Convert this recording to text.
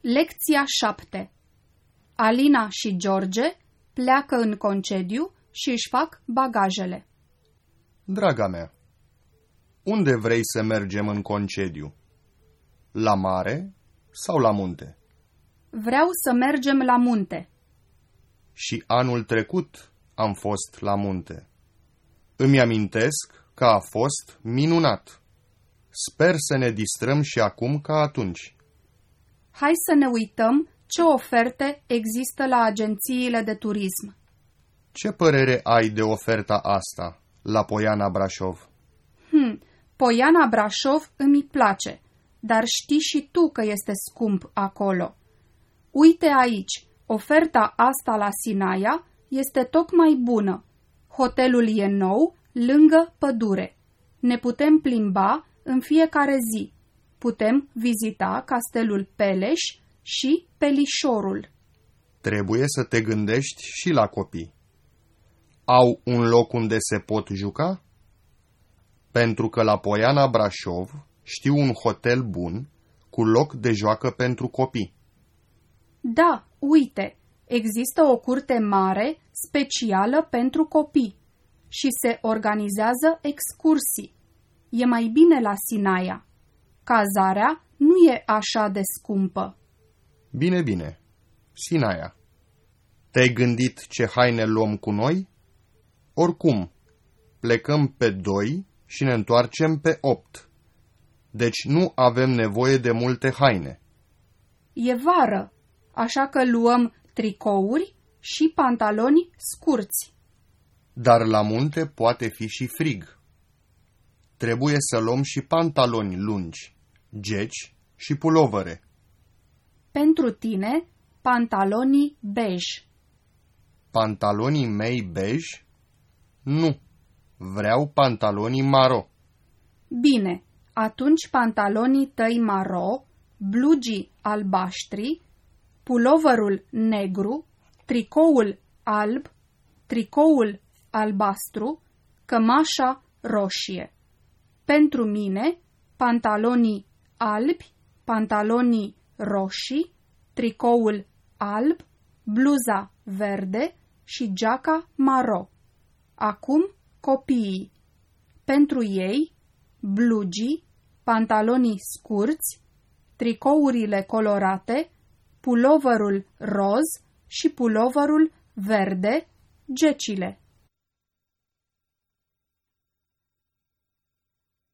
Lecția 7. Alina și George pleacă în concediu și își fac bagajele. Draga mea, unde vrei să mergem în concediu? La mare sau la munte? Vreau să mergem la munte. Și anul trecut am fost la munte. Îmi amintesc că a fost minunat. Sper să ne distrăm și acum ca atunci. Hai să ne uităm ce oferte există la agențiile de turism. Ce părere ai de oferta asta la Poiana Brașov? Poiana Brașov îmi place, dar știi și tu că este scump acolo. Uite aici, oferta asta la Sinaia este tocmai bună. Hotelul e nou, lângă pădure. Ne putem plimba în fiecare zi. Putem vizita castelul Peleș și Pelișorul. Trebuie să te gândești și la copii. Au un loc unde se pot juca? Pentru că la Poiana Brașov știu un hotel bun cu loc de joacă pentru copii. Da, uite, există o curte mare specială pentru copii și se organizează excursii. E mai bine la Sinaia. Cazarea nu e așa de scumpă. Bine. Sinaia. Te-ai gândit ce haine luăm cu noi? Oricum, plecăm pe 2 și ne întoarcem pe 8. Deci nu avem nevoie de multe haine. E vară, așa că luăm tricouri și pantaloni scurți. Dar la munte poate fi și frig. Trebuie să luăm și pantaloni lungi, geci și pulovere. Pentru tine, pantalonii bej. Pantalonii mei bej? Nu, vreau pantalonii maro. Bine, atunci pantalonii tăi maro, blugii albaștri, puloverul negru, tricoul alb, tricoul albastru, cămașa roșie. Pentru mine, pantalonii albi, pantalonii roșii, tricoul alb, bluza verde și geaca maro. Acum copiii. Pentru ei, blugii, pantalonii scurți, tricourile colorate, puloverul roz și puloverul verde, gecile.